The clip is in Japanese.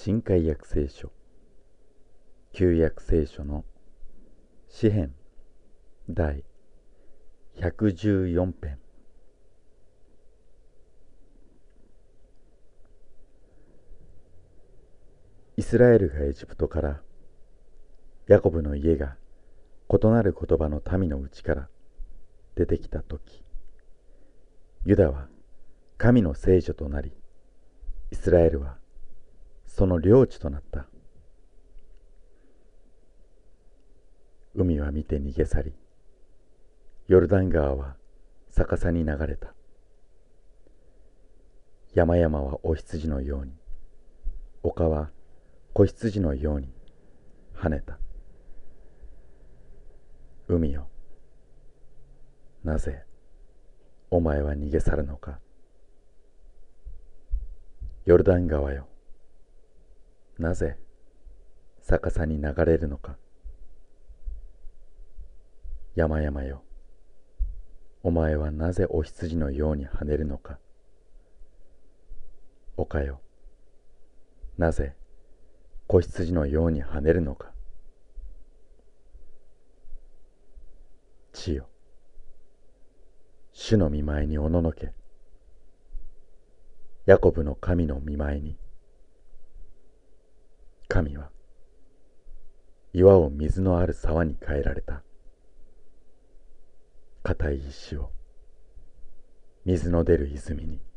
新海約聖書旧約聖書の詩編第114編。イスラエルがエジプトからヤコブの家が異なる言葉の民のうちから出てきたとき、ユダは神の聖所となり、イスラエルはその領地となった。海は見て逃げ去り、ヨルダン川は逆さに流れた。山々はお羊のように、丘は子羊のように跳ねた。海よ、なぜお前は逃げ去るのか。ヨルダン川よ、なぜ逆さに流れるのか。山々よ、お前はなぜお羊のように跳ねるのか。丘よ、なぜ子羊のように跳ねるのか。地よ、主の御前におののけ。ヤコブの神の御前に。神は岩を水のある沢に変えられた。固い石を水の出る泉に。